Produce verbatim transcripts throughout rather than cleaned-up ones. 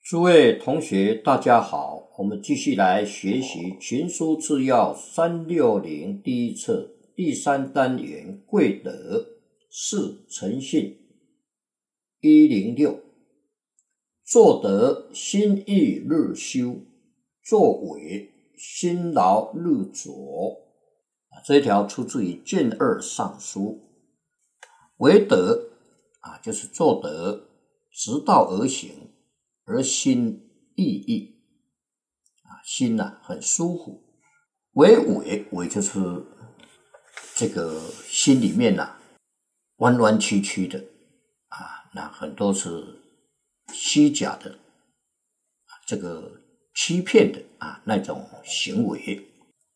诸位同学大家好，我们继续来学习群书治要三百六十第一册第三单元贵德四诚信一零六，做得心意日修，作为辛劳日拙。这一条出自于卷二上书。为德啊，就是做得直道而行，而心意义啊，心啊很舒服。为伪，伪就是这个心里面啊弯弯曲曲的啊，那很多是虚假的啊，这个欺骗的啊那种行为。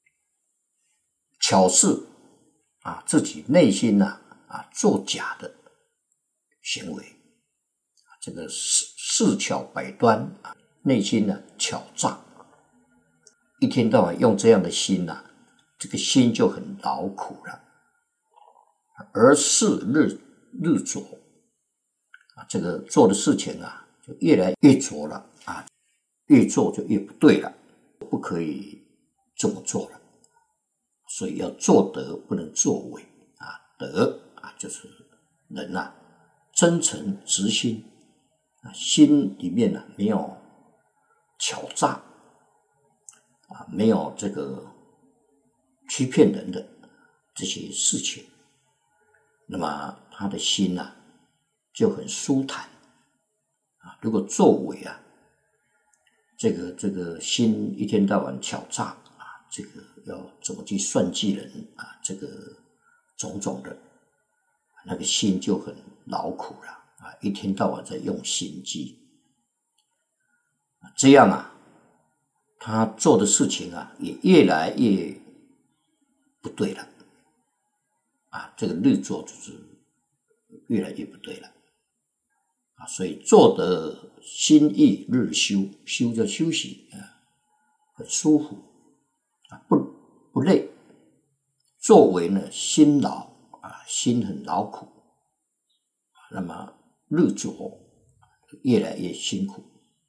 巧事啊，自己内心啊啊作假的行为。这个事巧百端啊，内心呢巧诈，一天到晚用这样的心啊，这个心就很劳苦了。而事日日拙啊，这个做的事情啊就越来越拙了啊，越做就越不对了，不可以这么做了。所以要做德，不能作伪啊。德啊，就是人啊真诚直心。心里面呢没有巧诈啊，没有这个欺骗人的这些事情，那么他的心啊就很舒坦啊。如果作伪啊，这个这个心一天到晚巧诈啊，这个要怎么去算计人啊，这个种种的，那个心就很劳苦了。啊，一天到晚在用心机，这样啊，他做的事情啊也越来越不对了，啊，这个日做就是越来越不对了，啊，所以做得心意日修，修就休息啊，很舒服啊，不不累，作为呢辛劳啊，心很劳苦，那么日拙越来越辛苦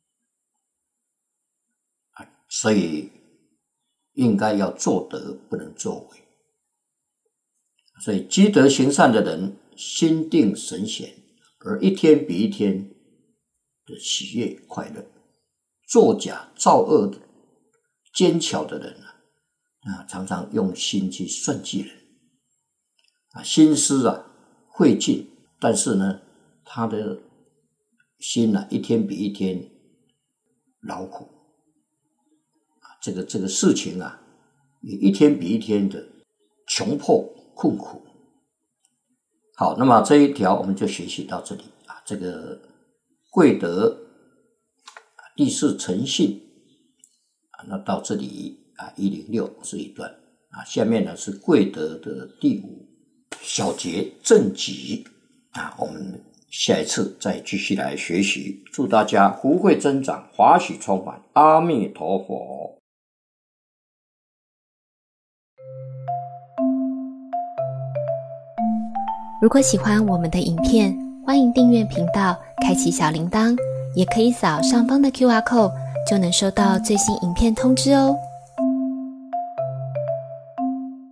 啊，所以应该要做德，不能作伪。所以积德行善的人心定神闲，而一天比一天的喜悦快乐。作假造恶的奸巧的人啊，啊常常用心去算计人啊，心思啊会尽，但是呢他的心啊，一天比一天劳苦啊，这个这个事情啊，也一天比一天的穷迫困苦。好，那么这一条我们就学习到这里啊。这个贵德第四诚信啊，那到这里啊，一零六是一段啊，下面呢是贵德的第五小节正己啊，我们下一次再继续来学习，祝大家福慧增长，华喜充满，阿弥陀佛。 如果喜欢我们的影片，欢迎订阅频道，开启小铃铛，也可以扫上方的 Q R code， 就能收到最新影片通知哦。